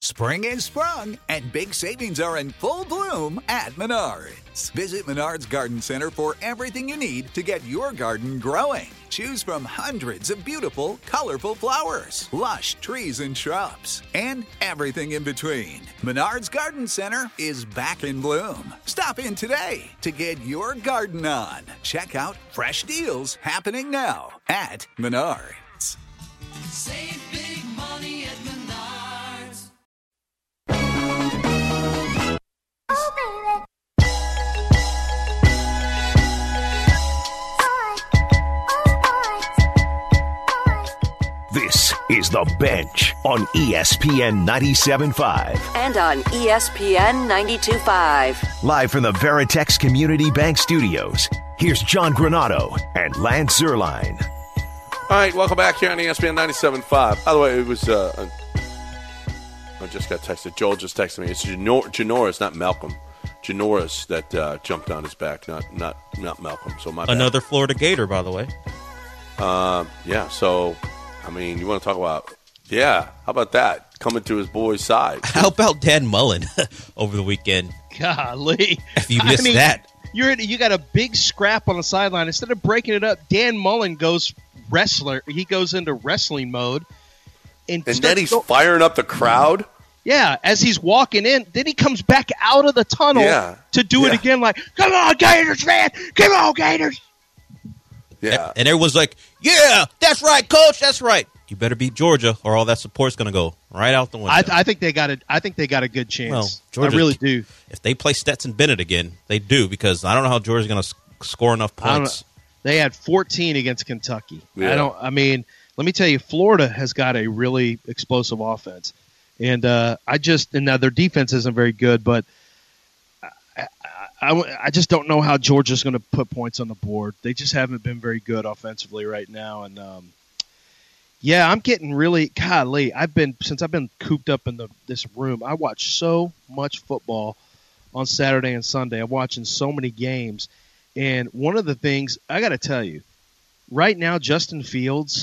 Spring is sprung, and big savings are in full bloom at Menards. Visit Menards Garden Center for everything you need to get your garden growing. Choose from hundreds of beautiful, colorful flowers, lush trees and shrubs, and everything in between. Menards Garden Center is back in bloom. Stop in today to get your garden on. Check out fresh deals happening now at Menards. Save big money at Menards. Oh, baby. This is The Bench on ESPN 97.5. And on ESPN 92.5. Live from the Veritex Community Bank Studios, here's John Granato and Lance Zierlein. All right, welcome back here on ESPN 97.5. By the way, it was I just got texted. Joel just texted me. It's Janoris, not Malcolm. Janoris that jumped on his back, not Malcolm. So my bad. Another Florida Gator, by the way. Yeah, so, I mean, you want to talk about, how about that? Coming to his boy's side. How about Dan Mullen over the weekend? Golly. If you missed that. You got a big scrap on the sideline. Instead of breaking it up, Dan Mullen goes wrestler. He goes into wrestling mode. And then he's firing up the crowd? Yeah, as he's walking in. Then he comes back out of the tunnel to do it again like, come on, Gators, man. Come on, Gators. Yeah. And everyone's like, yeah, that's right, coach, that's right. You better beat Georgia or all that support's going to go right out the window. I think they got a good chance. Well, Georgia, I really do. If they play Stetson Bennett again, they do, because I don't know how Georgia's going to score enough points. They had 14 against Kentucky. Yeah. Let me tell you, Florida has got a really explosive offense. And now their defense isn't very good, but I just don't know how Georgia's going to put points on the board. They just haven't been very good offensively right now. And, I'm getting really – golly, since I've been cooped up in this room, I watch so much football on Saturday and Sunday. I'm watching so many games. And one of the things – I got to tell you, right now Justin Fields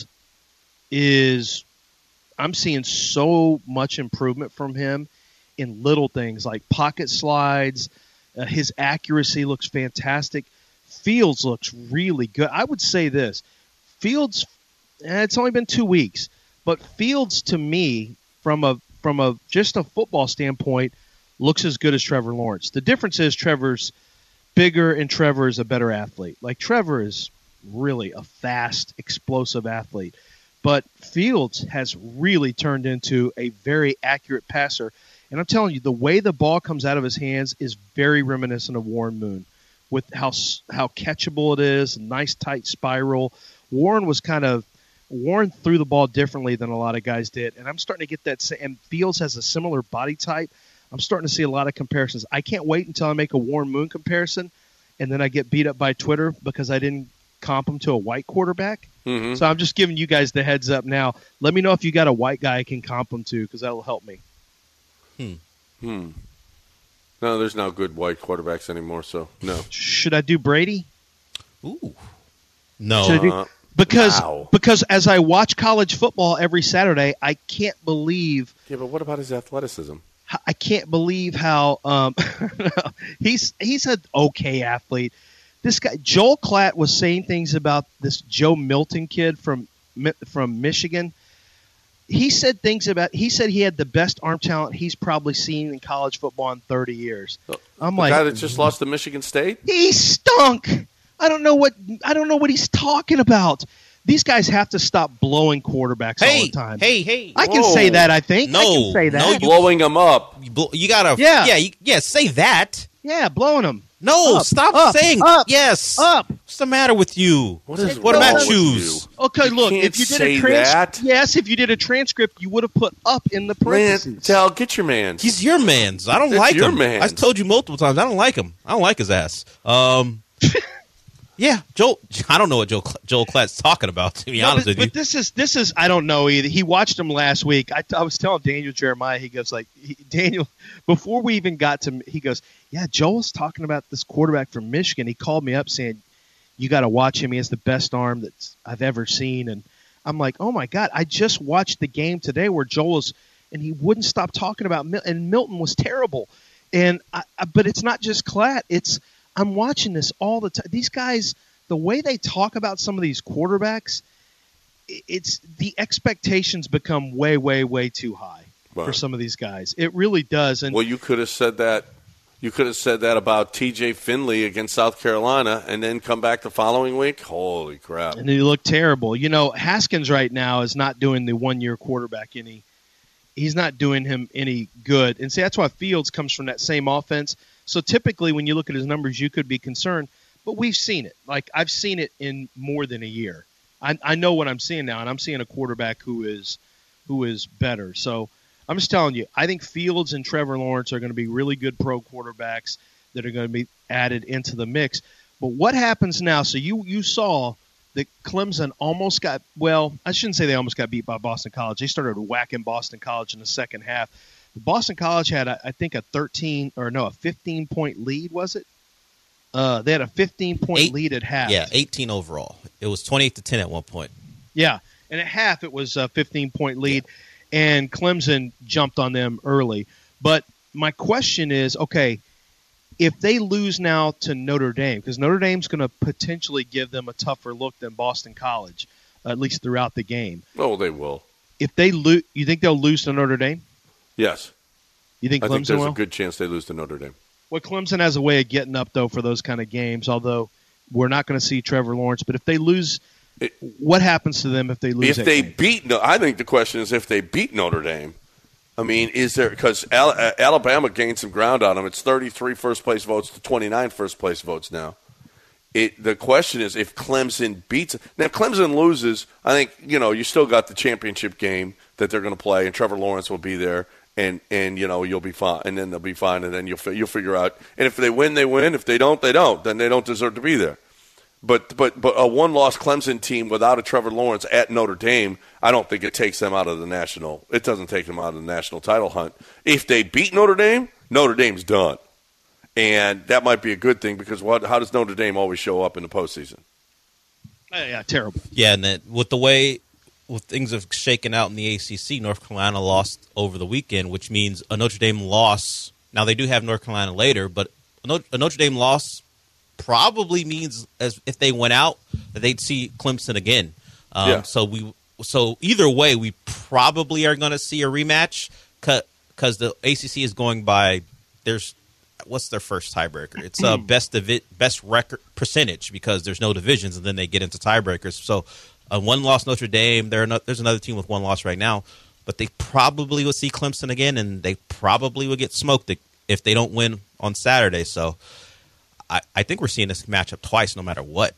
is – I'm seeing so much improvement from him in little things like pocket slides. His accuracy looks fantastic. Fields looks really good. I would say this. Fields, it's only been 2 weeks, but Fields to me, from a just a football standpoint, looks as good as Trevor Lawrence. The difference is Trevor's bigger and Trevor is a better athlete. Like Trevor is really a fast, explosive athlete. But Fields has really turned into a very accurate passer. And I'm telling you, the way the ball comes out of his hands is very reminiscent of Warren Moon, with how catchable it is, nice tight spiral. Warren threw the ball differently than a lot of guys did. And I'm starting to get that. And Fields has a similar body type. I'm starting to see a lot of comparisons. I can't wait until I make a Warren Moon comparison, and then I get beat up by Twitter because I didn't comp him to a white quarterback. Mm-hmm. So I'm just giving you guys the heads up now. Let me know if you got a white guy I can comp him to, because that will help me. No, there's no good white quarterbacks anymore, so no. Should I do Brady? Ooh. No. Because as I watch college football every Saturday, I can't believe. Yeah, but what about his athleticism? I can't believe how he's an okay athlete. This guy Joel Klatt was saying things about this Joe Milton kid from Michigan. He said he had the best arm talent he's probably seen in college football in 30 years. I'm like, the guy that just lost to Michigan State? He stunk. I don't know what he's talking about. These guys have to stop blowing quarterbacks all the time. Hey. I can say that, I think. No, I can say that. No, blowing them up. You gotta. Yeah, say that. Yeah, blowing them. No, stop saying yes. What's the matter with you? What about shoes? Okay, look, if you did a transcript, if you did a transcript, you would have put up in the parentheses. Tell, get your man. He's your man's. I don't like him. Mans. I've told you multiple times. I don't like him. I don't like his ass. Yeah, Joel. I don't know what Joel Klatt's talking about. To be honest with you, but this is I don't know either. He watched him last week. I was telling Daniel Jeremiah. He goes Daniel, before we even got to, he goes, yeah, Joel's talking about this quarterback from Michigan. He called me up saying, you got to watch him. He has the best arm that I've ever seen. And I'm like, oh my God, I just watched the game today where Joel is and he wouldn't stop talking about Milton. And Milton was terrible. And but it's not just Klatt. I'm watching this all the time. These guys, the way they talk about some of these quarterbacks, it's the expectations become way, way, way too high for some of these guys. It really does. And well, you could have said that. You could have said that about T.J. Finley against South Carolina, and then come back the following week. Holy crap! And he looked terrible. Haskins right now is not doing the one-year quarterback any. He's not doing him any good. And see, that's why Fields comes from that same offense. So typically, when you look at his numbers, you could be concerned. But we've seen it. Like I've seen it in more than a year. I know what I'm seeing now, and I'm seeing a quarterback who is better. So I'm just telling you, I think Fields and Trevor Lawrence are going to be really good pro quarterbacks that are going to be added into the mix. But what happens now? So you saw that Clemson almost got – well, I shouldn't say they almost got beat by Boston College. They started whacking Boston College in the second half. Boston College had, I think, a 15-point lead, was it? They had a 15-point lead at half. Yeah, 18 overall. It was 28-10 at one point. Yeah, and at half it was a 15-point lead, and Clemson jumped on them early. But my question is, okay, if they lose now to Notre Dame, because Notre Dame's going to potentially give them a tougher look than Boston College, at least throughout the game. Oh, they will. If they lose, you think they'll lose to Notre Dame? Yes. You think Clemson I think there's will? a good chance they lose to Notre Dame. Well, Clemson has a way of getting up, though, for those kind of games, although we're not going to see Trevor Lawrence. But if they lose, what happens to them if they lose? If they beat, I think the question is if they beat Notre Dame. I mean, is there – because Alabama gained some ground on them. It's 33 first-place votes to 29 first-place votes now. The question is if Clemson beats – now, if Clemson loses, I think, you still got the championship game that they're going to play, and Trevor Lawrence will be there. And you'll be fine, and then they'll be fine, and then you'll figure out. And if they win, they win. If they don't, they don't. Then they don't deserve to be there. But a one-loss Clemson team without a Trevor Lawrence at Notre Dame, I don't think it takes them out of the national. It doesn't take them out of the national title hunt. If they beat Notre Dame, Notre Dame's done, and that might be a good thing because how does Notre Dame always show up in the postseason? Yeah, terrible. Yeah, and then with the way. Well, things have shaken out in the ACC. North Carolina lost over the weekend, which means a Notre Dame loss. Now, they do have North Carolina later, but a Notre Dame loss probably means, as if they went out, that they'd see Clemson again. So either way, we probably are going to see a rematch because the ACC is going by what's their first tiebreaker? It's best record percentage because there's no divisions, and then they get into tiebreakers. So. One loss Notre Dame. There's another team with one loss right now, but they probably will see Clemson again, and they probably will get smoked if they don't win on Saturday. So I think we're seeing this matchup twice no matter what.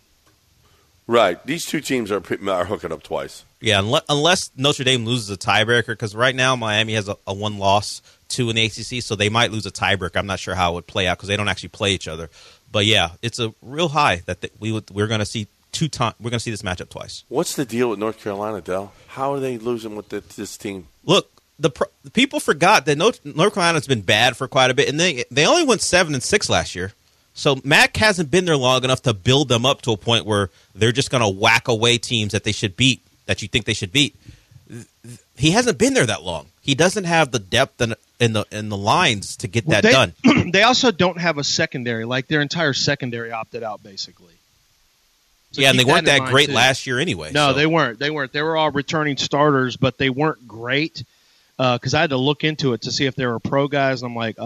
Right. These two teams are hooking up twice. Yeah, unless Notre Dame loses a tiebreaker, because right now Miami has a one loss, 2 in the ACC, so they might lose a tiebreaker. I'm not sure how it would play out because they don't actually play each other. But, yeah, it's a real high that we're going to see. We're going to see this matchup twice. What's the deal with North Carolina, Del? How are they losing with this team? Look, the people forgot that North Carolina's been bad for quite a bit, and they only went 7-6 last year. So Mac hasn't been there long enough to build them up to a point where they're just going to whack away teams that they should beat, that you think they should beat. He hasn't been there that long. He doesn't have the depth in the lines to get that done. They also don't have a secondary. Like their entire secondary opted out, basically. So yeah, and they weren't that great last year anyway. No, they weren't. They were all returning starters, but they weren't great because I had to look into it to see if they were pro guys. And I'm like,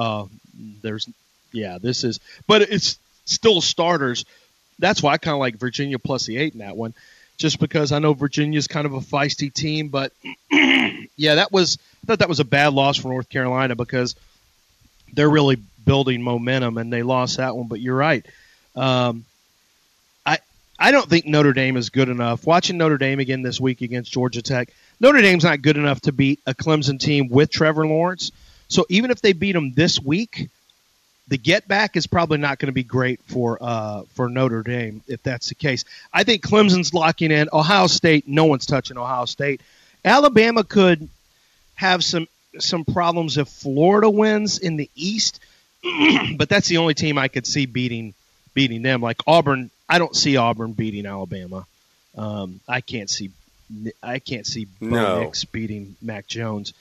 this is – but it's still starters. That's why I kind of like Virginia plus the 8 in that one, just because I know Virginia's kind of a feisty team. But, yeah, I thought that was a bad loss for North Carolina because they're really building momentum, and they lost that one. But you're right. I don't think Notre Dame is good enough. Watching Notre Dame again this week against Georgia Tech, Notre Dame's not good enough to beat a Clemson team with Trevor Lawrence. So even if they beat them this week, the get back is probably not going to be great for Notre Dame if that's the case. I think Clemson's locking in. Ohio State, no one's touching Ohio State. Alabama could have some problems if Florida wins in the East, but that's the only team I could see beating them. Like Auburn. I don't see Auburn beating Alabama. I can't see Bo Nix beating Mac Jones.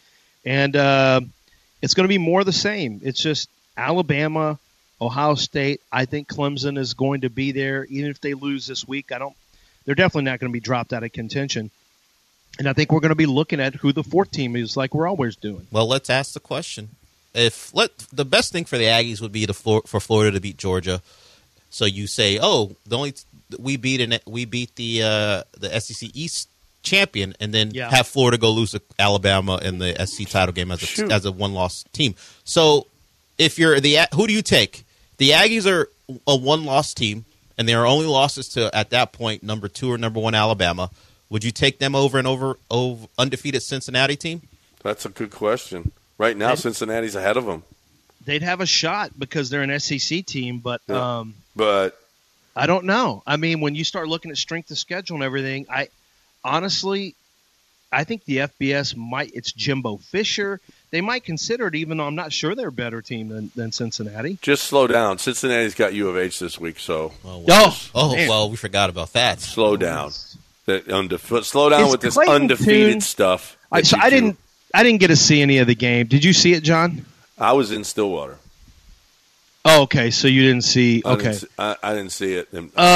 And it's going to be more of the same. It's just Alabama, Ohio State. I think Clemson is going to be there, even if they lose this week. They're definitely not going to be dropped out of contention. And I think we're going to be looking at who the fourth team is, like we're always doing. Well, let's ask the question. The best thing for the Aggies would be for Florida to beat Georgia. So you say, we beat the SEC East champion, and then have Florida go lose to Alabama in the SEC title game as a one-loss team. So if you're who do you take? The Aggies are a one-loss team, and there are only losses to, at that point, number 2 or number 1 Alabama. Would you take them over undefeated Cincinnati team? That's a good question. Right now, Cincinnati's ahead of them. They'd have a shot because they're an SEC team, but but I don't know. I mean, when you start looking at strength of schedule and everything, honestly, I think the FBS it's Jimbo Fisher. They might consider it, even though I'm not sure they're a better team than Cincinnati. Just slow down. Cincinnati's got U of H this week, so. Well, we forgot about that. Slow down. Slow down with this undefeated stuff. I didn't get to see any of the game. Did you see it, John? I was in Stillwater. Oh, okay. So you didn't see. Okay, I didn't see it.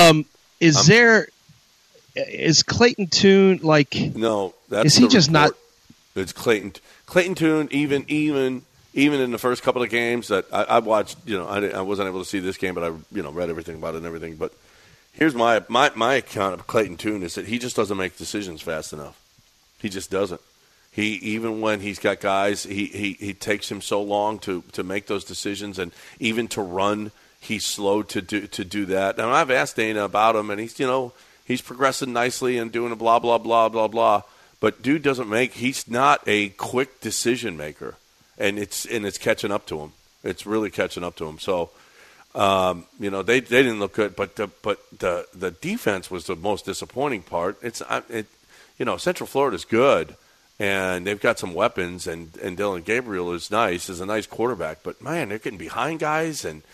Is Clayton Tune like? No, that's is he just report. Not? It's Clayton Tune. Even in the first couple of games that I watched, I wasn't able to see this game, but I read everything about it and everything. But here's my account of Clayton Tune is that he just doesn't make decisions fast enough. He just doesn't. Even when he's got guys, he takes him so long to make those decisions, and even to run, he's slow to do that. And I've asked Dana about him, and he's progressing nicely and doing a blah blah blah blah blah. But dude he's not a quick decision maker, and it's catching up to him. It's really catching up to him. So they didn't look good, but the defense was the most disappointing part. Central Florida's good. And they've got some weapons, and Dylan Gabriel is a nice quarterback. But, man, they're getting behind guys and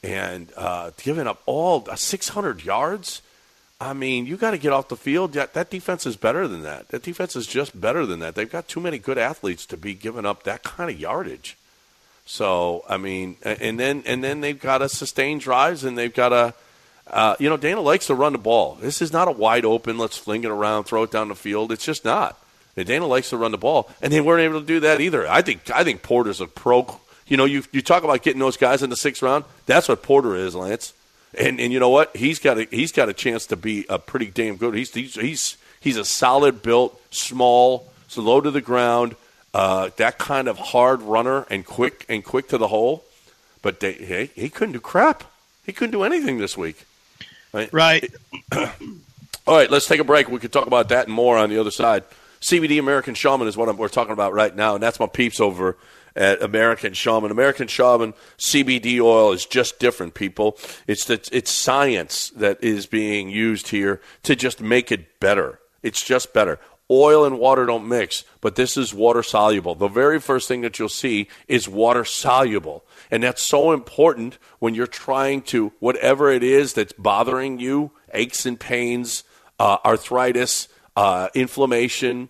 giving up all 600 yards. I mean, you got to get off the field. That defense is better than that. That defense is just better than that. They've got too many good athletes to be giving up that kind of yardage. So, I mean, and then they've got to sustain drives, and they've got to Dana likes to run the ball. This is not a wide open, let's fling it around, throw it down the field. It's just not. Dana likes to run the ball, and they weren't able to do that either. I think Porter's a pro. You talk about getting those guys in the 6th round. That's what Porter is, Lance. And you know what? He's got a chance to be a pretty damn good. He's a solid built, small, slow to the ground, that kind of hard runner and quick to the hole. But he couldn't do crap. He couldn't do anything this week. Right. All right, let's take a break. We could talk about that and more on the other side. CBD American Shaman is what we're talking about right now, and that's my peeps over at American Shaman. American Shaman CBD oil is just different, people. It's science that is being used here to just make it better. It's just better. Oil and water don't mix, but this is water soluble. The very first thing that you'll see is water soluble, and that's so important when you're trying to, whatever it is that's bothering you, aches and pains, arthritis, inflammation,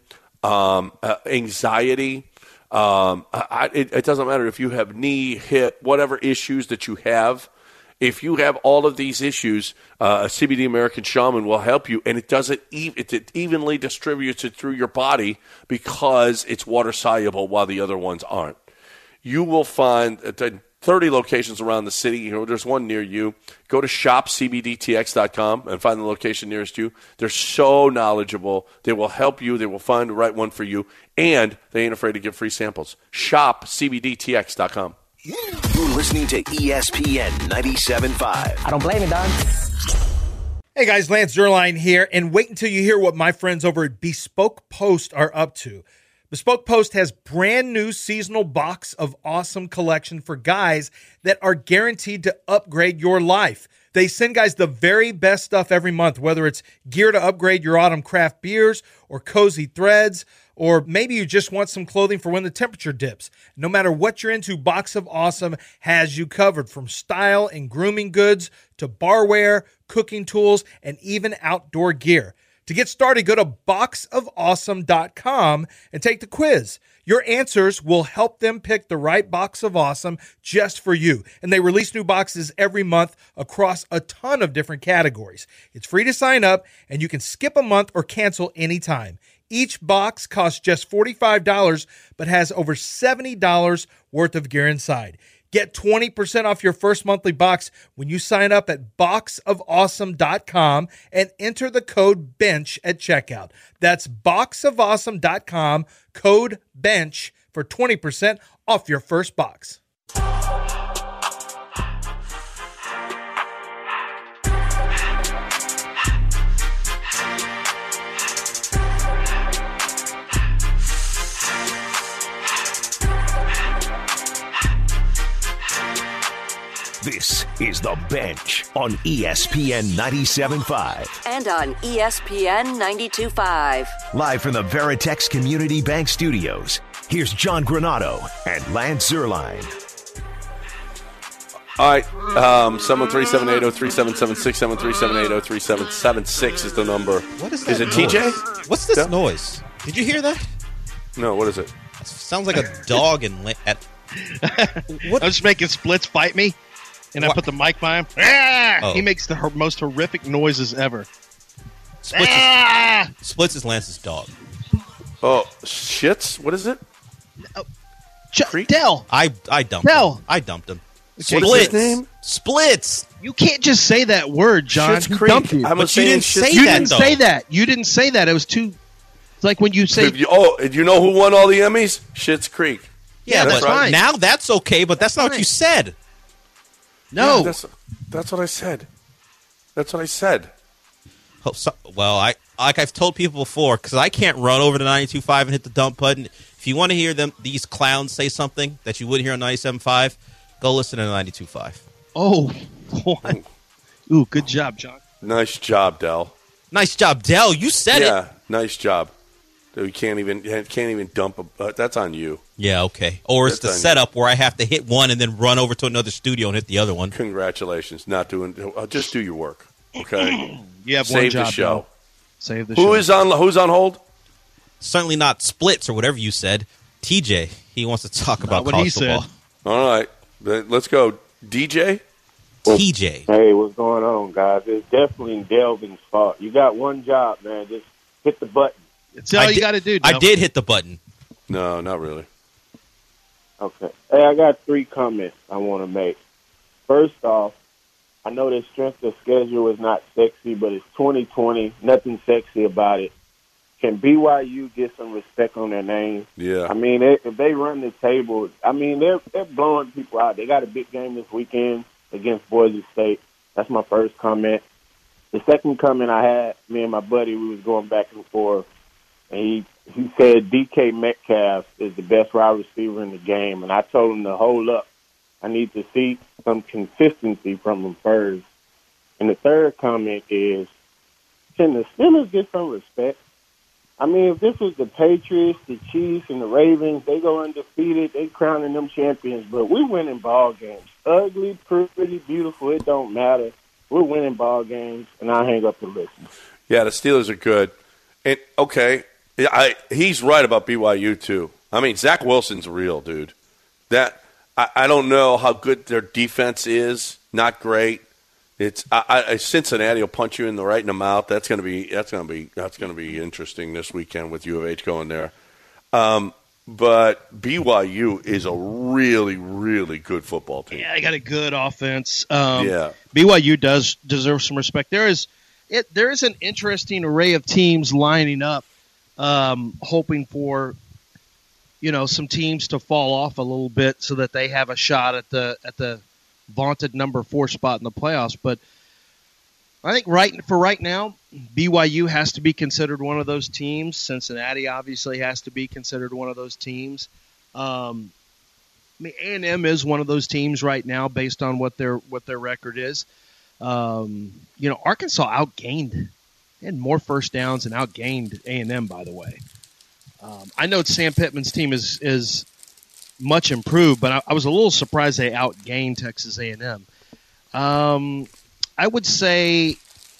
anxiety. It doesn't matter if you have knee, hip, whatever issues that you have. If you have all of these issues, CBD American Shaman will help you, and it evenly distributes it through your body because it's water soluble while the other ones aren't. You will find 30 locations around the city. There's one near you. Go to shopcbdtx.com and find the location nearest you. They're so knowledgeable. They will help you. They will find the right one for you. And they ain't afraid to give free samples. Shopcbdtx.com. You're listening to ESPN 97.5. I don't blame you, Don. Hey guys, Lance Zierlein here, and wait until you hear what my friends over at Bespoke Post are up to. Bespoke Post has brand new seasonal box of awesome collection for guys that are guaranteed to upgrade your life. They send guys the very best stuff every month, whether it's gear to upgrade your autumn craft beers or cozy threads, or maybe you just want some clothing for when the temperature dips. No matter what you're into, Box of Awesome has you covered, from style and grooming goods to barware, cooking tools, and even outdoor gear. To get started, go to boxofawesome.com and take the quiz. Your answers will help them pick the right box of awesome just for you. And they release new boxes every month across a ton of different categories. It's free to sign up, and you can skip a month or cancel anytime. Each box costs just $45, but has over $70 worth of gear inside. Get 20% off your first monthly box when you sign up at boxofawesome.com and enter the code BENCH at checkout. That's boxofawesome.com, code BENCH for 20% off your first box. This is The Bench on ESPN 97.5. And on ESPN 92.5. Live from the Veritex Community Bank Studios, here's John Granado and Lance Zierlein. All right, 713-780-3776, 713-780-3776 is the number. What is that? Is it noise? TJ? What's this Yeah. noise? Did you hear that? No, what is it? It sounds like a dog at. I'm just making Splits fight me, and I What? put the mic by him. Ah! Oh. He makes the most horrific noises ever. Splits is Lance's dog. Oh, shits? What is it? Creek? Dell, I dumped No. him. I dumped him. Okay. What is his name? Splits. you can't just say that word, John. Schitt's He Creek. dumped you. I was But you saying didn't Schitt's- say You that, didn't though. say that. You didn't say that. It was too. It's like when you say. Do you know who won all the Emmys? Schitt's Creek. Yeah, that's but fine. now that's okay, but that's not what you said. No. Yeah, that's what I said. That's what I said. Oh, well, like I've told people before, because I can't run over to 92.5 and hit the dump button. If you want to hear these clowns say something that you wouldn't hear on 97.5, go listen to 92.5. Oh, boy. Ooh, good job, John. Nice job, Dell. Nice job, Dell. You said Yeah, it. nice job. We can't even dump that's on you. Yeah, okay. Or it's That's the on setup where I have to hit one and then run over to another studio and hit the other one. Congratulations. Not doing. Just do your work. Okay. You have Save one job. the show. Dell. Save the show. Who's on hold? Certainly not Splits or whatever you said. TJ, he wants to talk about what college he football. said. All right. Let's go. DJ? TJ. Hey, what's going on, guys? It's definitely Delvin's fault. You got one job, man. Just hit the button. It's all you got to do, Dell. I did hit the button. No, not really. Okay. Hey, I got 3 comments I want to make. First off, I know the strength of schedule is not sexy, but it's 2020. Nothing sexy about it. Can BYU get some respect on their name? Yeah. I mean, if they run the table, I mean, they're blowing people out. They got a big game this weekend against Boise State. That's my first comment. The second comment I had, me and my buddy, we was going back and forth, and he said DK Metcalf is the best wide receiver in the game, and I told him to hold up. I need to see some consistency from him first. And the third comment is, can the Steelers get some respect? I mean, if this was the Patriots, the Chiefs, and the Ravens, they go undefeated, they crowning them champions, but we're winning ball games. Ugly, pretty, beautiful, it don't matter. We're winning ball games, and I hang up and listen. Yeah, the Steelers are good. And okay, he's right about BYU too. I mean, Zach Wilson's real, dude. That I don't know how good their defense is. Not great. It's Cincinnati will punch you right in the mouth. That's gonna be interesting this weekend with U of H going there. But BYU is a really, really good football team. Yeah, they got a good offense. Yeah. BYU does deserve some respect. There is an interesting array of teams lining up, hoping for some teams to fall off a little bit so that they have a shot at the vaunted number 4 spot in the playoffs. But I think right now, BYU has to be considered one of those teams. Cincinnati obviously has to be considered one of those teams. I mean, A&M is one of those teams right now based on what their record is. Arkansas outgained. They had more first downs and outgained A&M, by the way. I know Sam Pittman's team is much improved, but I was a little surprised they outgained Texas A&M. I would say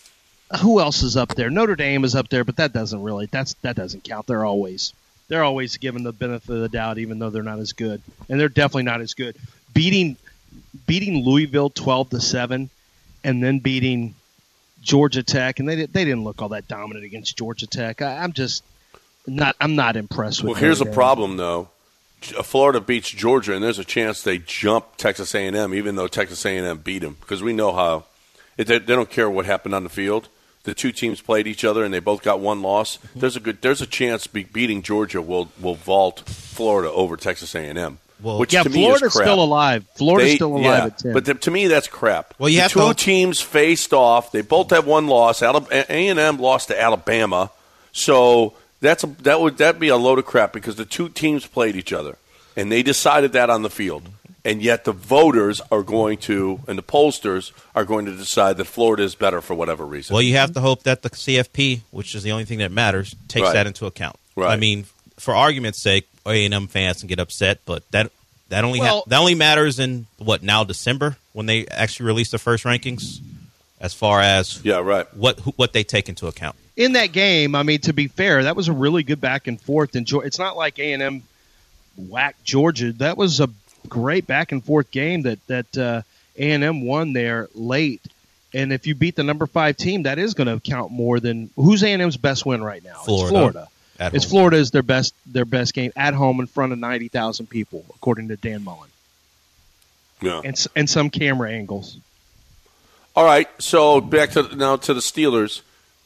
who else is up there? Notre Dame is up there, but that doesn't count. They're always given the benefit of the doubt, even though they're not as good, and they're definitely not as good. Beating Louisville 12-7, and then beating Georgia Tech, and they didn't look all that dominant against Georgia Tech. I'm not impressed with. Well, here's a problem though. Florida beats Georgia, and there's a chance they jump Texas A&M, even though Texas A&M beat them, because we know how they don't care what happened on the field. The two teams played each other, and they both got one loss. There's a chance beating Georgia will vault Florida over Texas A&M. Well, which yeah, to me Florida's is crap. still alive. Florida's still alive at 10. But to me, that's crap. Well, you the have two to- teams faced off. They both have one loss. A&M lost to Alabama, so that'd be a load of crap because the two teams played each other, and they decided that on the field. And yet the voters are going to, and the pollsters are going to decide that Florida is better for whatever reason. Well, you have to hope that the CFP, which is the only thing that matters, takes Right. that into account. Right. I mean, for argument's sake, A&M fans can get upset, but that only matters in December when they actually release the first rankings, as far as what they take into account. In that game, I mean, to be fair, that was a really good back and forth. And it's not like A&M whacked Georgia. That was a great back and forth game that A&M won there late. And if you beat the number 5 team, that is going to count more than who's A&M's best win right now. Florida. It's Florida. At It's home. Florida is their best game at home in front of 90,000 people, according to Dan Mullen, Yeah. and some camera angles. All right, so back to the Steelers.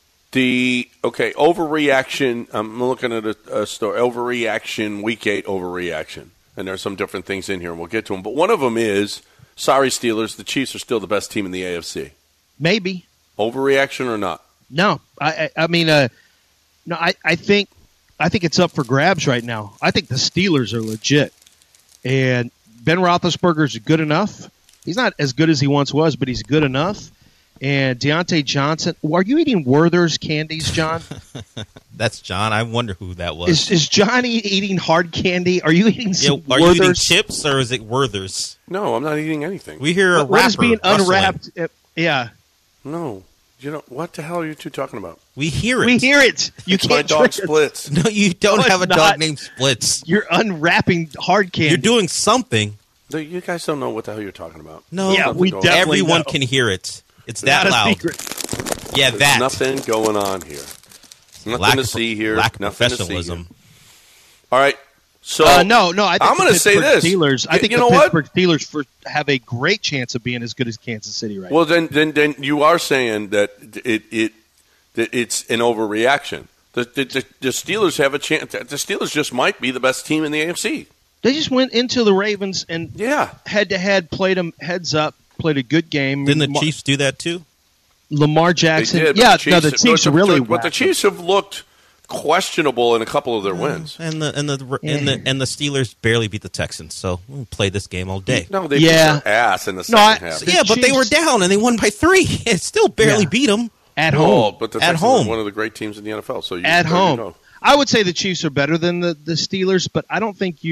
Overreaction. I'm looking at a story. Overreaction, week 8 overreaction. And there's some different things in here, and we'll get to them. But one of them is, sorry, Steelers, the Chiefs are still the best team in the AFC. Maybe. Overreaction or not? No. I think it's up for grabs right now. I think the Steelers are legit. And Ben Roethlisberger's good enough. He's not as good as he once was, but he's good enough. And Deontay Johnson. Are you eating Werther's candies, John? That's John. I wonder who that was. Is Johnny eating hard candy? Are you eating some Are you eating Werther's? chips or is it Werther's? No, I'm not eating anything. We hear a What is rapper being unwrapped? rustling. Yeah. No. What the hell are you two talking about? We hear it. We hear it. You It's my can't dog trick us. Splits. No, you don't No, have a it's dog not. named Splits. You're unwrapping hard candy. You're doing something. You guys don't know what the hell you're talking about. No, Yeah, we Nothing going on. definitely everyone know. can hear it. It's that Not a loud. secret. Yeah, There's that. nothing going on here. Nothing to see here. Lack of Nothing to see professionalism. here. All right. So No. I think I'm going to say this. Steelers. I think you the know what? Pittsburgh Steelers have a great chance of being as good as Kansas City right Well, then you are saying that it's an overreaction. The Steelers have a chance. The Steelers just might be the best team in the AFC. now. They just went into the Ravens and head-to-head played them heads up, played a good game. Didn't the Chiefs do that too? Lamar Jackson. They did, yeah, but the Chiefs are really But the whacked. Chiefs have looked questionable in a couple of their wins. And the Steelers barely beat the Texans, so we'll play this game all day. No, they beat their ass in the second half. Yeah, but they were down and they won by 3. It still barely beat them at No, home. but the At Texans home. are one of the great teams in the NFL. So At there you home. go. I would say the Chiefs are better than the Steelers, but I don't think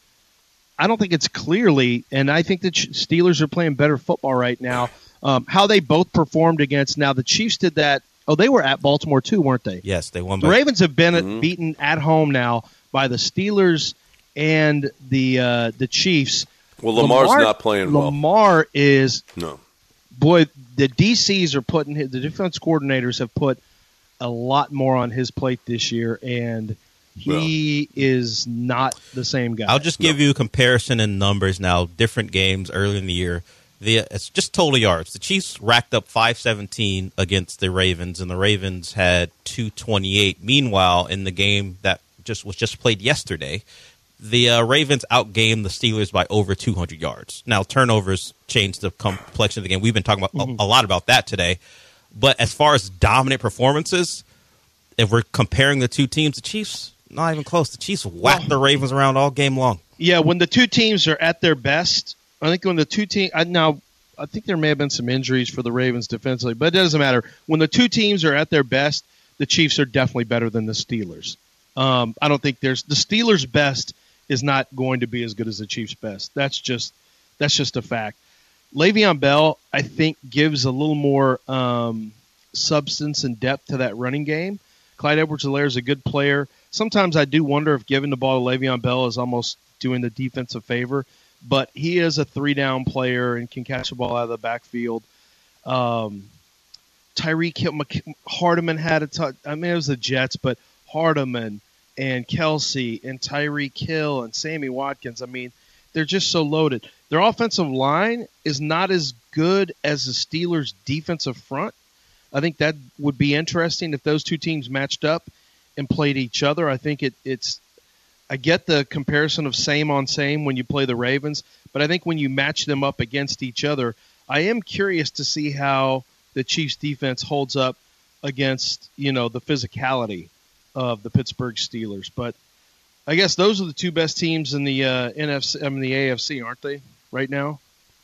it's clearly, and I think the Steelers are playing better football right now. How they both performed against, now the Chiefs did that. Oh, they were at Baltimore too, weren't they? Yes, they won The by Ravens have been beaten at home now by the Steelers and the Chiefs. Well, Lamar's not playing well. Lamar is No. boy. The DCs are the defense coordinators have put a lot more on his plate this year, and he is not the same guy. I'll just give you a comparison in numbers now. Different games early in the year. It's just total yards. The Chiefs racked up 517 against the Ravens, and the Ravens had 228. Meanwhile, in the game that was just played yesterday, the Ravens outgained the Steelers by over 200 yards. Now, turnovers changed the complexion of the game. We've been talking about a lot about that today. But as far as dominant performances, if we're comparing the two teams, the Chiefs, not even close. The Chiefs whacked the Ravens around all game long. Yeah, when the two teams are at their best, I think when the two teams now, I think there may have been some injuries for the Ravens defensively, but it doesn't matter. When the two teams are at their best, the Chiefs are definitely better than the Steelers. I don't think the Steelers' best is not going to be as good as the Chiefs' best. That's just a fact. Le'Veon Bell, I think, gives a little more substance and depth to that running game. Clyde Edwards-Helaire is a good player. Sometimes I do wonder if giving the ball to Le'Veon Bell is almost doing the defense a favor, but he is a 3-down player and can catch the ball out of the backfield. Tyreek Hill, Hardeman had a touch. I mean, it was the Jets, but Hardeman and Kelsey and Tyreek Hill and Sammy Watkins, I mean, they're just so loaded. Their offensive line is not as good as the Steelers' defensive front. I think that would be interesting if those two teams matched up and played each other. I think it's – I get the comparison of same on same when you play the Ravens, but I think when you match them up against each other, I am curious to see how the Chiefs' defense holds up against, the physicality of the Pittsburgh Steelers. But I guess those are the two best teams in the NFC. I mean, the AFC, aren't they? Right now,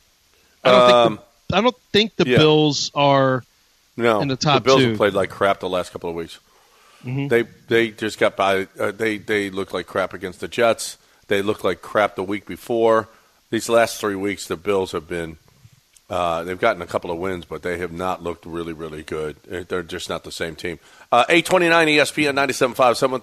I don't think the Bills are in the top two. The Bills two. have played like crap the last couple of weeks. Mm-hmm. They just got by. They look like crap against the Jets. They looked like crap the week before. These last 3 weeks, the Bills have been. They've gotten a couple of wins, but they have not looked really, really good. They're just not the same team. 829 ESPN 97.5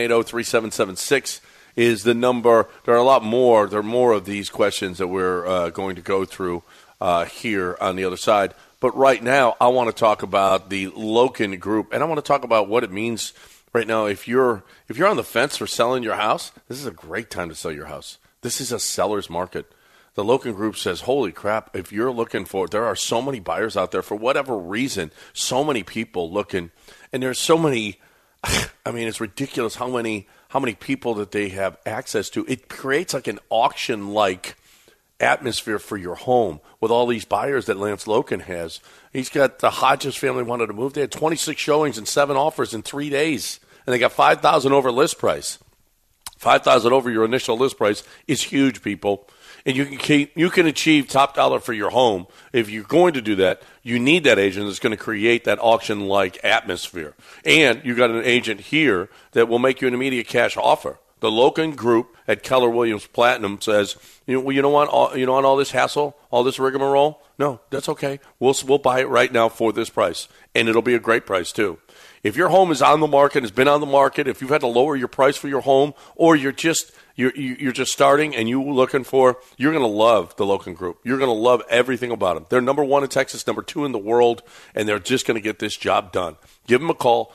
737803776 is the number. There are a lot more. There are more of these questions that we're going to go through here on the other side. But right now, I want to talk about the Loken Group, and I want to talk about what it means right now. If you're on the fence for selling your house, this is a great time to sell your house. This is a seller's market. The Loken Group says, holy crap, if you're looking for, there are so many buyers out there for whatever reason, so many people looking, and there's so many, I mean, it's ridiculous how many people that they have access to. It creates like an auction-like atmosphere for your home with all these buyers that Lance Loken has. He's got the Hodges family wanted to move. They had 26 showings and 7 offers in 3 days, and they got $5,000 over list price. $5,000 over your initial list price is huge, people. And you can achieve top dollar for your home. If you're going to do that, you need that agent that's going to create that auction-like atmosphere. And you got an agent here that will make you an immediate cash offer. The Loken Group at Keller Williams Platinum says, you don't want all this hassle, all this rigmarole? No, that's okay. We'll buy it right now for this price, and it'll be a great price too. If your home is on the market, has been on the market, if you've had to lower your price for your home, or you're just starting and you're going to love the Loken Group. You're going to love everything about them. They're number 1 in Texas, number 2 in the world, and they're just going to get this job done. Give them a call,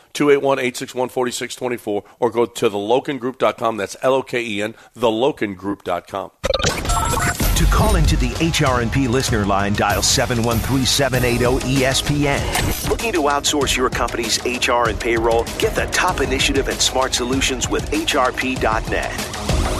281-861-4624, or go to thelokengroup.com. That's L-O-K-E-N, thelokengroup.com. To call into the HRNP listener line, dial 713-780-ESPN. Looking to outsource your company's HR and payroll? Get the top initiative and smart solutions with HRP.net.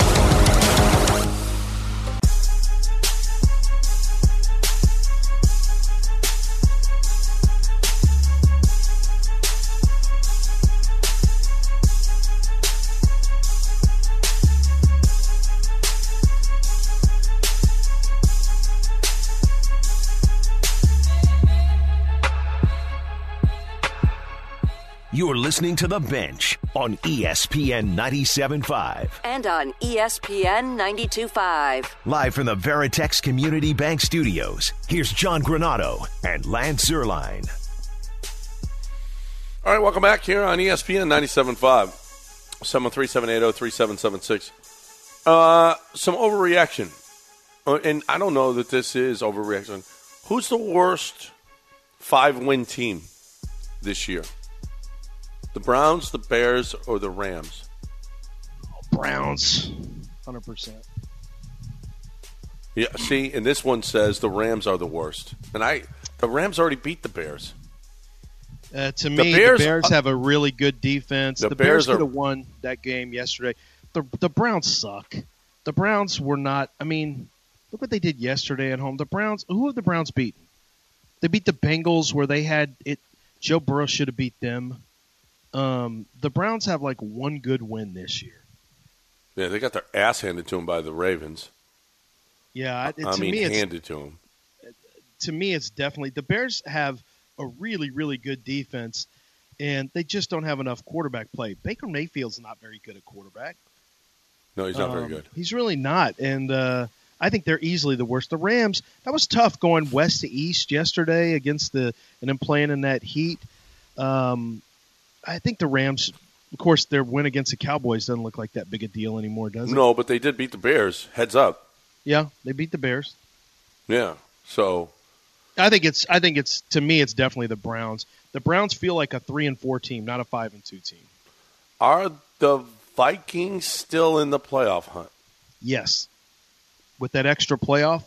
You're listening to The Bench on ESPN 97.5. And on ESPN 92.5. Live from the Veritex Community Bank Studios, here's John Granado and Lance Zierlein. All right, welcome back here on ESPN 97.5. 737803776. Some overreaction. And I don't know that this is overreaction. Who's the worst 5-win team this year? The Browns, the Bears, or the Rams? Browns, 100%. Yeah, see, and this one says the Rams are the worst. And the Rams already beat the Bears. To me, the Bears have a really good defense. The Bears could have won that game yesterday. The Browns suck. The Browns were not – I mean, look what they did yesterday at home. The Browns – who have the Browns beaten? They beat the Bengals where they had it. Joe Burrow should have beat them. The Browns have like one good win this year. Yeah, they got their ass handed to them by the Ravens. Yeah, handed to them. To me, it's definitely the Bears have a really, really good defense, and they just don't have enough quarterback play. Baker Mayfield's not very good at quarterback. No, he's not very good. He's really not, and I think they're easily the worst. The Rams, that was tough going west to east yesterday against and then playing in that heat. I think the Rams, of course, their win against the Cowboys doesn't look like that big a deal anymore, does it? No, but they did beat the Bears. Heads up. Yeah, they beat the Bears. Yeah. So I think it's to me it's definitely the Browns. The Browns feel like a 3-4 team, not a 5-2 team. are the Vikings still in the playoff hunt? Yes. With that extra playoff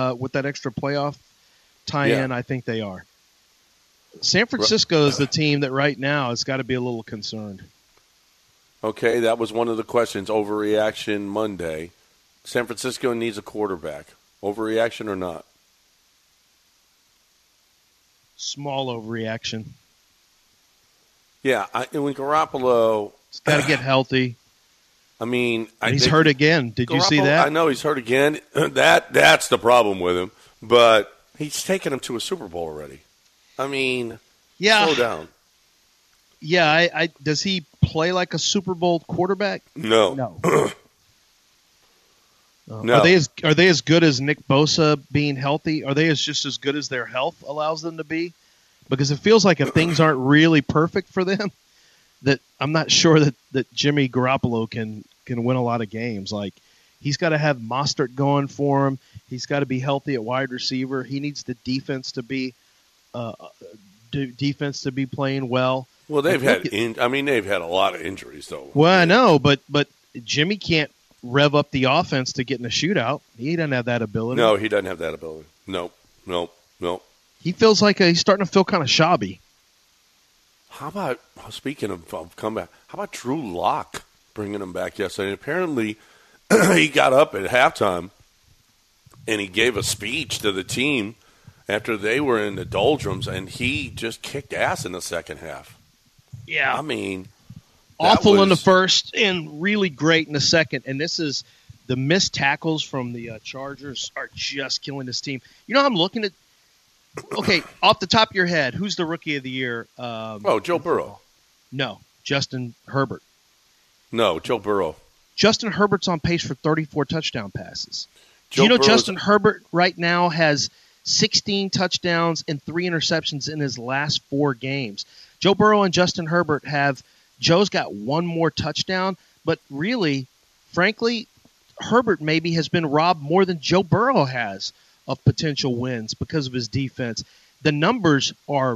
tie-in, I think they are. San Francisco is the team that right now has got to be a little concerned. Okay, that was one of the questions. Overreaction Monday. San Francisco needs a quarterback. Overreaction or not? Small overreaction. Yeah, when Garoppolo... He's got to get healthy. I mean... He's hurt again. Did you see that? I know he's hurt again. That's the problem with him. But he's taken him to a Super Bowl already. I mean, slow down. Yeah, does he play like a Super Bowl quarterback? No. No. No. Are they as good as Nick Bosa being healthy? Are they just as good as their health allows them to be? Because it feels like if things aren't really perfect for them, that I'm not sure that Jimmy Garoppolo can win a lot of games. Like, he's got to have Mostert going for him. He's got to be healthy at wide receiver. He needs the defense to be playing well. Well, they've had a lot of injuries though. Well, I know, but Jimmy can't rev up the offense to get in a shootout. He doesn't have that ability. No, he doesn't have that ability. Nope. He feels like he's starting to feel kind of shabby. How about, speaking of comeback, how about Drew Lock bringing him back yesterday? And apparently he got up at halftime and he gave a speech to the team after they were in the doldrums, and he just kicked ass in the second half. Yeah. I mean, awful in the first and really great in the second. And this is the missed tackles from the Chargers are just killing this team. You know, I'm looking at. Okay, off the top of your head, who's the rookie of the year? Joe Burrow. No, Justin Herbert. No, Joe Burrow. Justin Herbert's on pace for 34 touchdown passes. Joe Do you know Burrow's... Justin Herbert right now has 16 touchdowns and 3 interceptions in his last 4 games? Joe Burrow and Justin Herbert Joe's got 1 more touchdown, but really, frankly, Herbert maybe has been robbed more than Joe Burrow has of potential wins because of his defense. The numbers are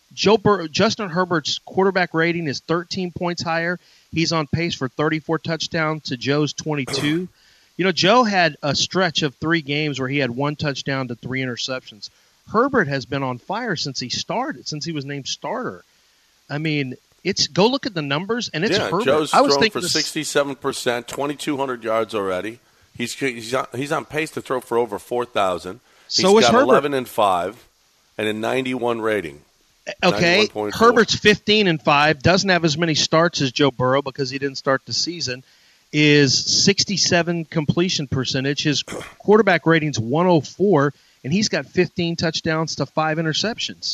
Justin Herbert's quarterback rating is 13 points higher. He's on pace for 34 touchdowns to Joe's 22. You know, Joe had a stretch of 3 games where he had 1 touchdown to 3 interceptions. Herbert has been on fire since he was named starter. I mean, go look at the numbers, and it's Herbert. Joe's thrown for 67%, 2,200 yards already. He's on pace to throw for over 4,000. So is Herbert. 11-5 and a 91 rating. Okay, Herbert's 15-5, doesn't have as many starts as Joe Burrow because he didn't start the season. Is 67 completion percentage. His quarterback rating's 104, and he's got 15 touchdowns to 5 interceptions.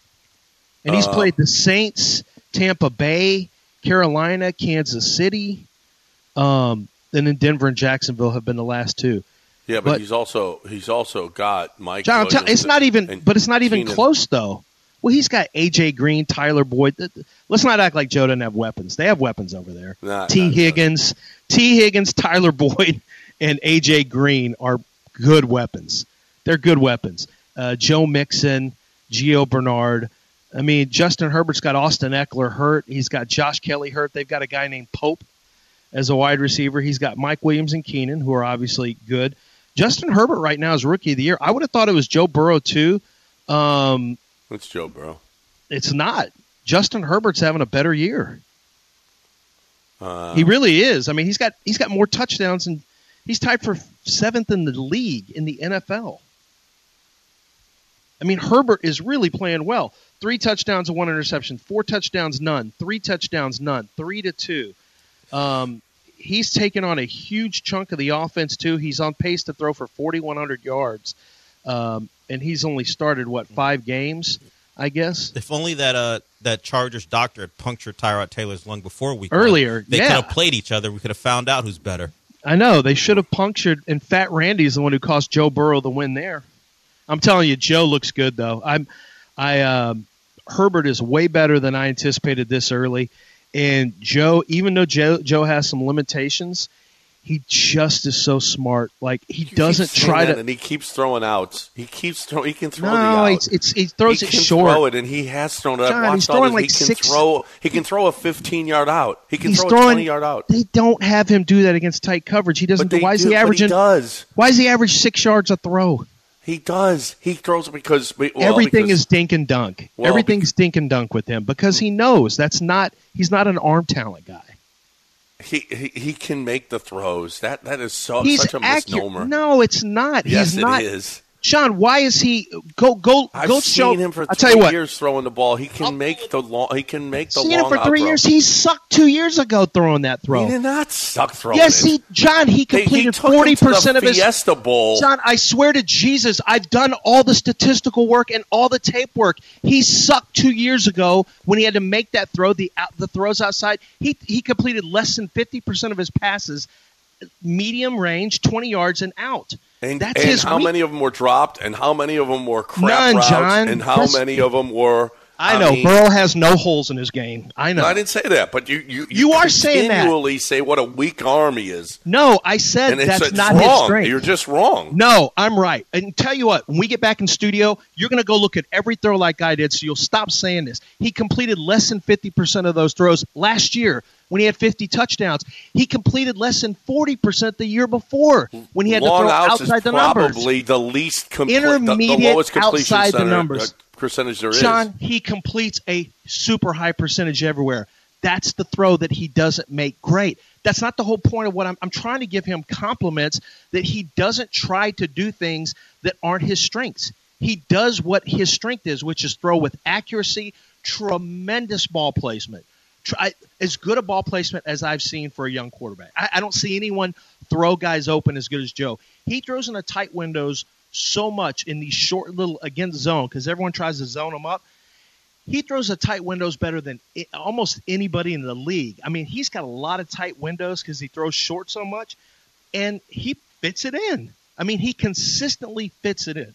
And he's played the Saints, Tampa Bay, Carolina, Kansas City, and then Denver and Jacksonville have been the last 2. Yeah, but he's also got Mike. John, Williams it's not even close though. Well, he's got A.J. Green, Tyler Boyd. Let's not act like Joe doesn't have weapons. They have weapons over there. T. Higgins, Tyler Boyd, and A.J. Green are good weapons. They're good weapons. Joe Mixon, Gio Bernard. I mean, Justin Herbert's got Austin Eckler hurt. He's got Josh Kelly hurt. They've got a guy named Pope as a wide receiver. He's got Mike Williams and Keenan, who are obviously good. Justin Herbert right now is Rookie of the Year. I would have thought it was Joe Burrow too. It's Joe Burrow. It's not. Justin Herbert's having a better year. He really is. I mean, he's got more touchdowns, and he's tied for 7th in the league in the NFL. I mean, Herbert is really playing well. 3 touchdowns and 1 interception. 4 touchdowns, none. 3 touchdowns, none. 3-2. He's taken on a huge chunk of the offense, too. He's on pace to throw for 4,100 yards. And he's only started, 5 games, I guess? If only that Chargers doctor had punctured Tyrod Taylor's lung before we earlier. They could have played each other. We could have found out who's better. I know. They should have punctured, and Fat Randy's the one who cost Joe Burrow the win there. I'm telling you, Joe looks good, though. Herbert is way better than I anticipated this early. And Joe, even though Joe has some limitations, he just is so smart. Like he doesn't try to, and he keeps throwing outs. He keeps throwing. He can throw no, the out. he throws it short. Throw it, and he has thrown it. John, he's throwing like six. He can throw a 15-yard out. He can throw a 20-yard out. They don't have him do that against tight coverage. He doesn't. Why is he averaging? He does. Why is he average 6 yards a throw? He does. He throws because everything is dink and dunk. Everything's dink and dunk with him because he knows he's not an arm talent guy. He can make the throws. That is such a misnomer. No, it's not. Yes, he's not. It is. Sean, why is he go? I've seen him for 3 years throwing the ball. He can make the long. He can make the long. Seen him for 3 years. He sucked 2 years ago throwing that throw. He did not suck throwing. Yes, he completed 40% of his Fiesta Bowl. John, I swear to Jesus, I've done all the statistical work and all the tape work. He sucked 2 years ago when he had to make that throw. The throws outside. He completed less than 50% of his passes, medium range, 20 yards and out. And how many of them were dropped, and how many of them were crap None, routes, John. and how many of them were? I know Burrow has no holes in his game. I know. No, I didn't say that, but you are saying that. Continually say what a weak arm he is. No, I said that's not his strength. You're just wrong. No, I'm right. And tell you what, when we get back in studio, you're going to go look at every throw like I did, so you'll stop saying this. He completed less than 50% of those throws last year when he had 50 touchdowns. He completed less than 40% the year before when he had to throw outside the numbers. Probably the least intermediate the lowest completion outside the numbers. Percentage there is. Sean, he completes a super high percentage everywhere. That's the throw that he doesn't make great. That's not the whole point of what I'm trying to give him compliments that he doesn't try to do things that aren't his strengths. He does what his strength is, which is throw with accuracy, tremendous ball placement. As good a ball placement as I've seen for a young quarterback. I don't see anyone throw guys open as good as Joe. He throws in the tight windows so much in these short little, against zone, because everyone tries to zone him up. He throws the tight windows better than almost anybody in the league. I mean, he's got a lot of tight windows because he throws short so much, and he fits it in. I mean, he consistently fits it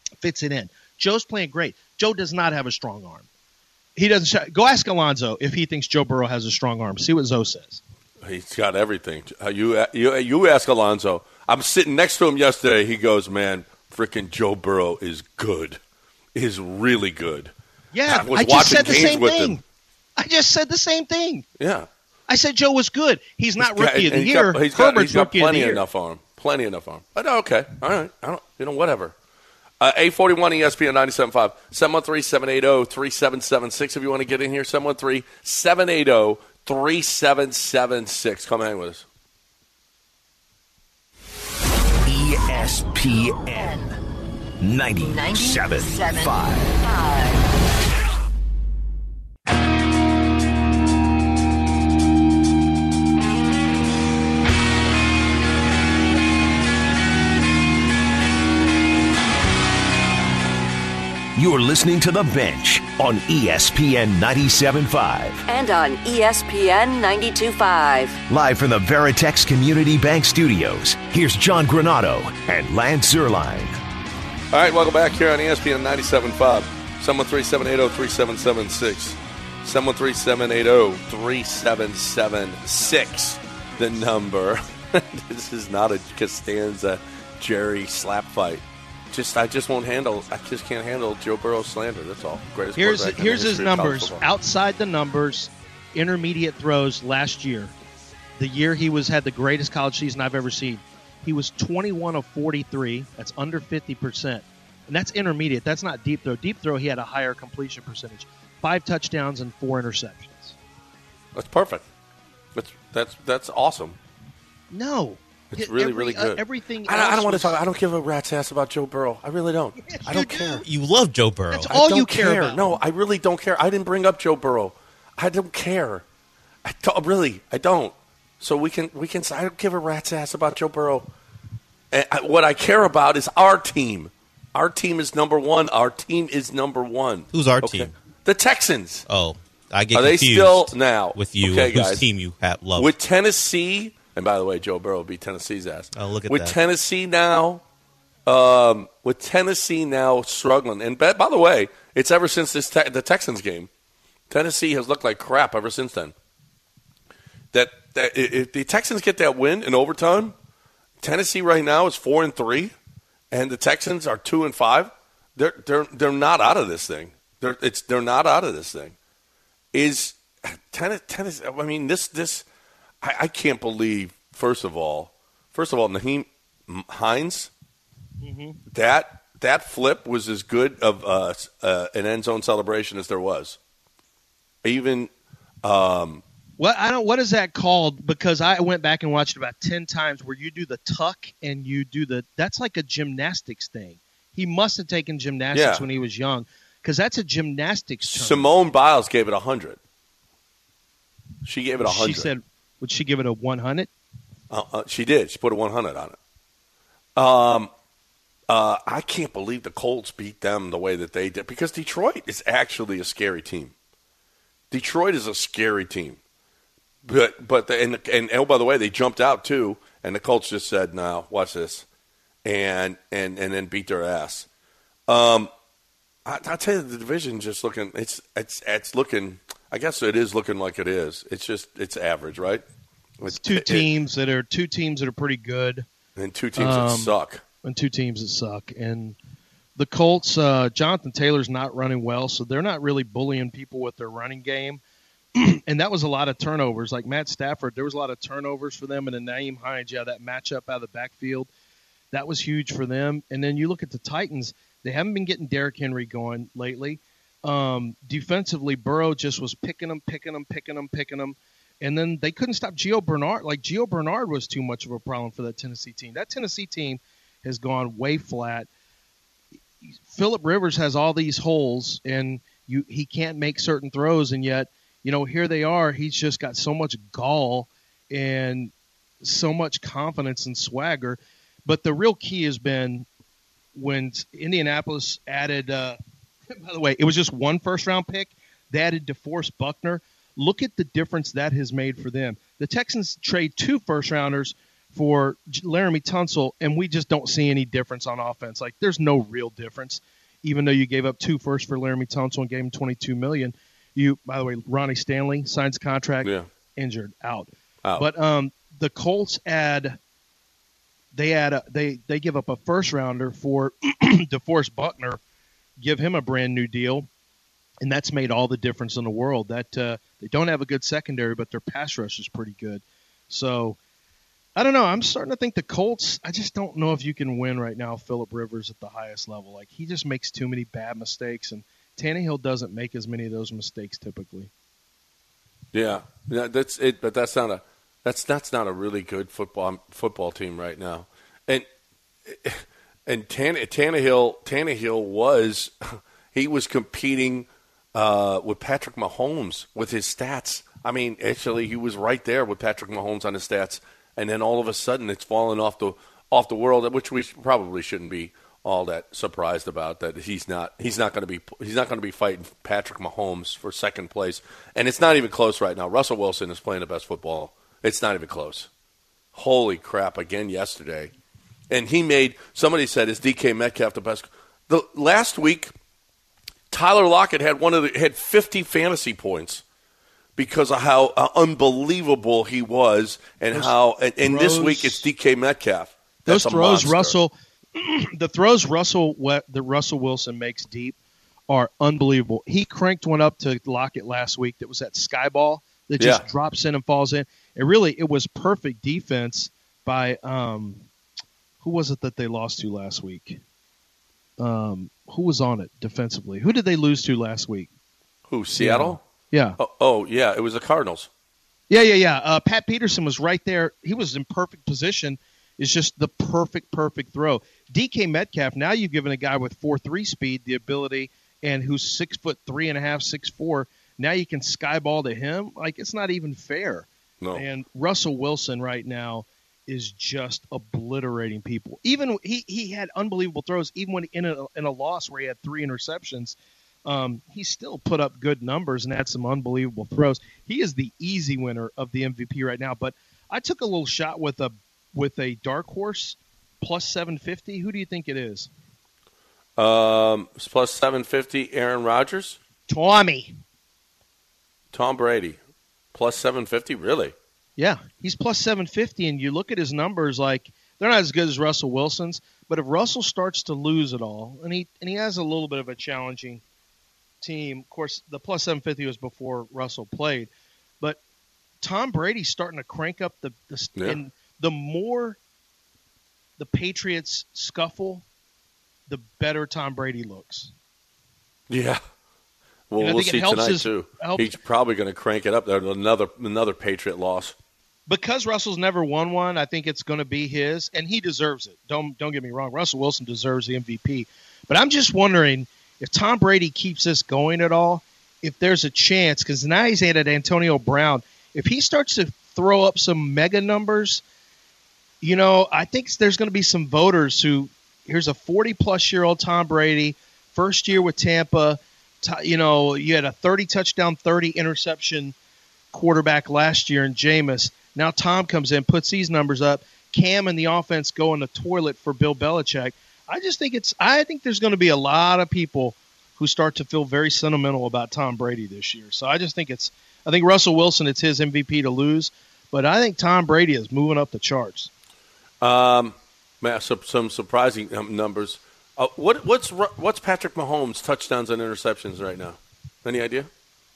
in. Joe's playing great. Joe does not have a strong arm. He doesn't. Go ask Alonzo if he thinks Joe Burrow has a strong arm. See what Zoe says. He's got everything. You ask Alonzo. I'm sitting next to him yesterday. He goes, man, freaking Joe Burrow is good. Is really good. Yeah, I just said the same thing. I just said the same thing. Yeah. I said Joe was good. He's not rookie of the year. He's got plenty enough on him. Plenty enough on him. But okay. All right. Whatever. 841 ESPN 97.5, 713-780-3776 if you want to get in here, 713-780-3776. Come hang with us. ESPN 97.5. You're listening to The Bench on ESPN 97.5. And on ESPN 92.5. Live from the Veritex Community Bank Studios, here's John Granato and Lance Zierlein. All right, welcome back here on ESPN 97.5. 713-780-3776. 713-780-3776. The number. This is not a Costanza Jerry slap fight. I just can't handle Joe Burrow's slander. That's all. Greatest here's his numbers. Outside the numbers, intermediate throws last year, the year he had the greatest college season I've ever seen. He was 21 of 43. That's under 50%. And that's intermediate. That's not deep throw. Deep throw, he had a higher completion percentage. 5 touchdowns and 4 interceptions. That's perfect. That's awesome. No. It's really, really good. Everything. I don't want to talk. I don't give a rat's ass about Joe Burrow. I really don't. Yes, I don't care. You love Joe Burrow. That's all you care about. No, I really don't care. I didn't bring up Joe Burrow. I don't care. I don't. So we can. I don't give a rat's ass about Joe Burrow. And what I care about is our team. Our team is number one. Our team is number one. Who's our team? The Texans. Oh, I get confused. Are they still now with you? Okay, whose guys. Team you love? With Tennessee. And by the way, Joe Burrow beat Tennessee's ass. Oh, look at With that. Tennessee now with Tennessee now struggling. And by the way, it's ever since the Texans game. Tennessee has looked like crap ever since then. That if the Texans get that win in overtime, Tennessee right now is 4-3, and the Texans are 2-5. They're not out of this thing. They're not out of this thing. Is Tennessee? I mean, I can't believe. First of all, Nyheim Hines. Mm-hmm. That flip was as good of an end zone celebration as there was. Even what is that called? Because I went back and watched it about 10 times where you do the tuck and you do that's like a gymnastics thing. He must have taken gymnastics when he was young because that's a gymnastics term. Simone Biles gave it 100. She gave it 100. She said, would she give it a 100? She did. She put a 100 on it. I can't believe the Colts beat them the way that they did because Detroit is actually a scary team. Detroit is a scary team, but oh, by the way, they jumped out too, and the Colts just said, "No, watch this," and then beat their ass. I'll tell you, the division just looking. It's looking. I guess it is looking like it is. It's average, right? It's two teams that are pretty good, and two teams that suck. And two teams that suck. And the Colts, Jonathan Taylor's not running well, so they're not really bullying people with their running game. And that was a lot of turnovers. Like Matt Stafford, there was a lot of turnovers for them. And then Nyheim Hines, that matchup out of the backfield, that was huge for them. And then you look at the Titans, they haven't been getting Derrick Henry going lately. Defensively, Burrow just was picking them. And then they couldn't stop Gio Bernard. Like, Gio Bernard was too much of a problem for that Tennessee team. That Tennessee team has gone way flat. Phillip Rivers has all these holes, and he can't make certain throws, and yet, here they are. He's just got so much gall and so much confidence and swagger. But the real key has been when Indianapolis added by the way, it was just one first-round pick. They added DeForest Buckner. Look at the difference that has made for them. The Texans trade 2 first-rounders for Laramie Tunsil, and we just don't see any difference on offense. Like, there's no real difference, even though you gave up 2 firsts for Laramie Tunsil and gave him $22 million. By the way, Ronnie Stanley signs contract, injured, out. But the Colts they give up a first-rounder for DeForest Buckner, give him a brand-new deal, and that's made all the difference in the world. That they don't have a good secondary, but their pass rush is pretty good. So, I don't know. I'm starting to think the Colts, I just don't know if you can win right now, Phillip Rivers at the highest level. Like, he just makes too many bad mistakes, and Tannehill doesn't make as many of those mistakes typically. Yeah, that's it. But that's not a really good football team right now. And Tannehill was competing with Patrick Mahomes with his stats. I mean, actually, he was right there with Patrick Mahomes on his stats. And then all of a sudden, it's fallen off the world, which we probably shouldn't be all that surprised about. That he's not going to be fighting Patrick Mahomes for second place, and it's not even close right now. Russell Wilson is playing the best football. It's not even close. Holy crap! Again yesterday, and somebody said, is DK Metcalf the best? The last week, Tyler Lockett had 50 fantasy points. Because of how unbelievable he was, and this week it's DK Metcalf. Those throws, the throws Russell Wilson makes deep are unbelievable. He cranked one up to Lockett last week that was that sky ball that just drops in and falls in. It was perfect defense by who was it that they lost to last week? Who was on it defensively? Who did they lose to last week? Who, Seattle? Yeah. Oh, yeah. It was the Cardinals. Yeah. Pat Peterson was right there. He was in perfect position. It's just the perfect throw. DK Metcalf, now you've given a guy with 4.3 speed the ability, and who's 6'3.5", 6'4". Now you can skyball to him. Like, it's not even fair. No. And Russell Wilson right now is just obliterating people. Even he had unbelievable throws, even when in a loss where he had 3 interceptions. He still put up good numbers and had some unbelievable throws. He is the easy winner of the MVP right now. But I took a little shot with a dark horse plus 750. Who do you think it is? It's plus 750. Aaron Rodgers, Tom Brady, plus 750. Really? Yeah, he's plus 750, and you look at his numbers, like they're not as good as Russell Wilson's. But if Russell starts to lose it all, and he has a little bit of a challenging team. Of course, the plus 750 was before Russell played, but Tom Brady's starting to crank up and the more the Patriots scuffle, the better Tom Brady looks. Yeah. Well, we'll see tonight, too. He's probably going to crank it up there. Another Patriot loss. Because Russell's never won one, I think it's going to be his, and he deserves it. Don't get me wrong. Russell Wilson deserves the MVP. But I'm just wondering if Tom Brady keeps this going at all, if there's a chance, because now he's added Antonio Brown. If he starts to throw up some mega numbers, I think there's going to be some voters who, here's a 40-plus-year-old Tom Brady, first year with Tampa. You had a 30-touchdown, 30-interception quarterback last year in Jameis. Now Tom comes in, puts these numbers up. Cam and the offense go in the toilet for Bill Belichick. I think there's going to be a lot of people who start to feel very sentimental about Tom Brady this year. So I think Russell Wilson, it's his MVP to lose, but I think Tom Brady is moving up the charts. Some surprising numbers. What's Patrick Mahomes' touchdowns and interceptions right now? Any idea?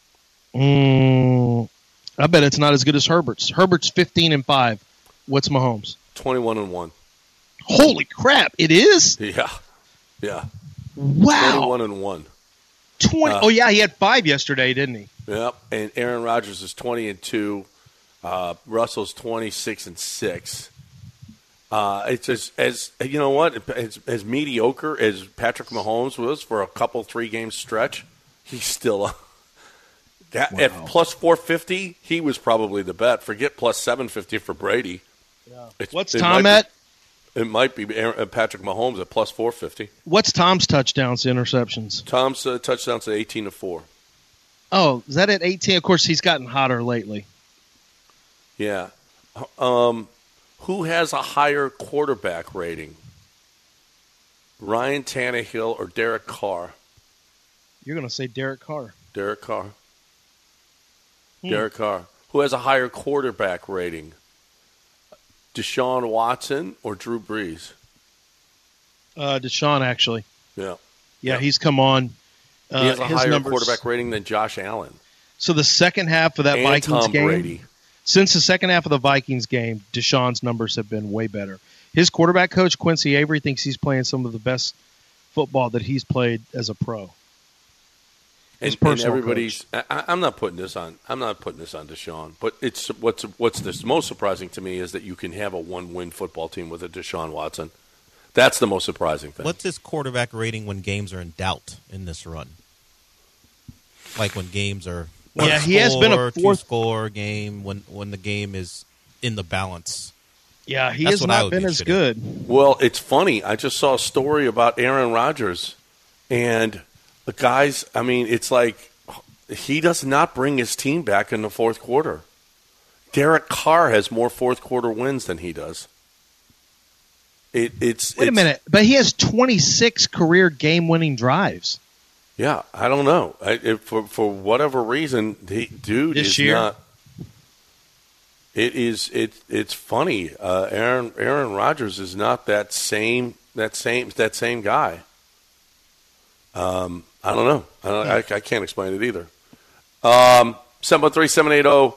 I bet it's not as good as Herbert's. Herbert's 15-5. What's Mahomes? 21-1. Holy crap! It is. Yeah. Wow. 21-1. 20. Oh yeah, he had 5 yesterday, didn't he? Yep. And Aaron Rodgers is 20-2. Russell's 26-6. It's as you know what, as mediocre as Patrick Mahomes was for a couple 3-game stretch, he's still at plus 450. He was probably the bet. Forget plus 750 for Brady. Yeah. What's Tom at? It might be Patrick Mahomes at plus 450. What's Tom's touchdowns to interceptions? Tom's touchdowns at 18-4. Oh, is that at 18? Of course, he's gotten hotter lately. Yeah. Who has a higher quarterback rating? Ryan Tannehill or Derek Carr? You're going to say Derek Carr. Derek Carr. Derek Carr. Who has a higher quarterback rating? Deshaun Watson or Drew Brees? Deshaun, actually. Yeah, he's come on. He has a higher quarterback rating than Josh Allen. So the second half of that and Vikings Tom game, Brady. Since the second half of the Vikings game, Deshaun's numbers have been way better. His quarterback coach, Quincy Avery, thinks he's playing some of the best football that he's played as a pro. And everybody's. I'm not putting this on. I'm not putting this on Deshaun. But it's what's the most surprising to me is that you can have a 1-win football team with a Deshaun Watson. That's the most surprising thing. What's his quarterback rating when games are in doubt in this run? Like when games are. He has been a two-score game when the game is in the balance. Yeah, he has not been as good. Well, it's funny. I just saw a story about Aaron Rodgers, and the guys. I mean, it's like he does not bring his team back in the fourth quarter. Derek Carr has more fourth quarter wins than he does. Wait a minute, but he has 26 career game-winning drives. Yeah, I don't know. For whatever reason, dude this is year? not. It's funny. Aaron Rodgers is not that same guy. I don't know. I can't explain it either. 713-780-3776,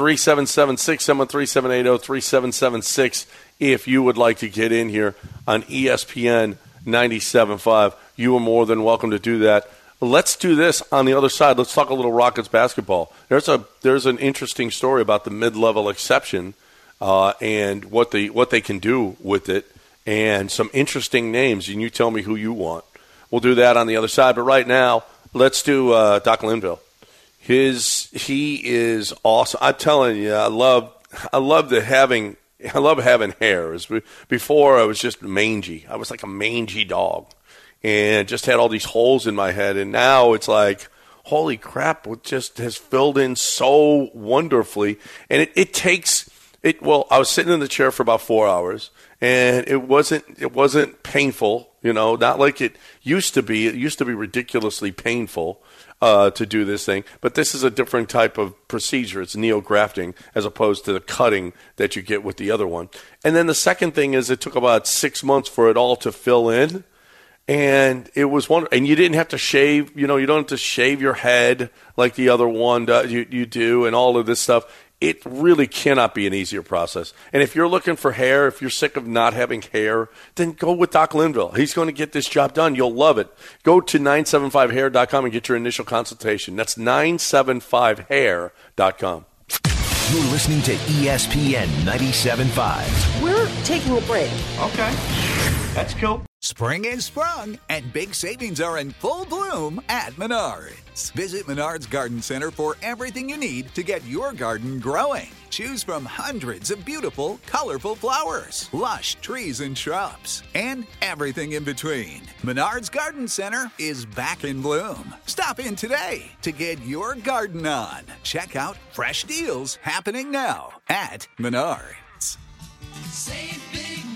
713-780-3776. If you would like to get in here on ESPN 97.5, you are more than welcome to do that. Let's do this on the other side. Let's talk a little Rockets basketball. There's an interesting story about the mid-level exception and what they can do with it, and some interesting names. And you tell me who you want. We'll do that on the other side. But right now, let's do Doc Linville. He is awesome. I'm telling you, I love having hair. Before I was just mangy. I was like a mangy dog. And just had all these holes in my head. And now it's like, holy crap, it just has filled in so wonderfully. And it takes – I was sitting in the chair for about 4 hours, and it wasn't painful. Not like it used to be. It used to be ridiculously painful to do this thing, but this is a different type of procedure. It's neografting as opposed to the cutting that you get with the other one. And then the second thing is it took about 6 months for it all to fill in. And it was and you didn't have to shave, you don't have to shave your head like the other one does, you do, and all of this stuff. It really cannot be an easier process. And if you're looking for hair, if you're sick of not having hair, then go with Doc Linville. He's going to get this job done. You'll love it. Go to 975hair.com and get your initial consultation. That's 975hair.com. You're listening to ESPN 97.5. We're taking a break. Okay. That's cool. Spring is sprung, and big savings are in full bloom at Menards. Visit Menards Garden Center for everything you need to get your garden growing. Choose from hundreds of beautiful, colorful flowers, lush trees and shrubs, and everything in between. Menards Garden Center is back in bloom. Stop in today to get your garden on. Check out fresh deals happening now at Menards. Save big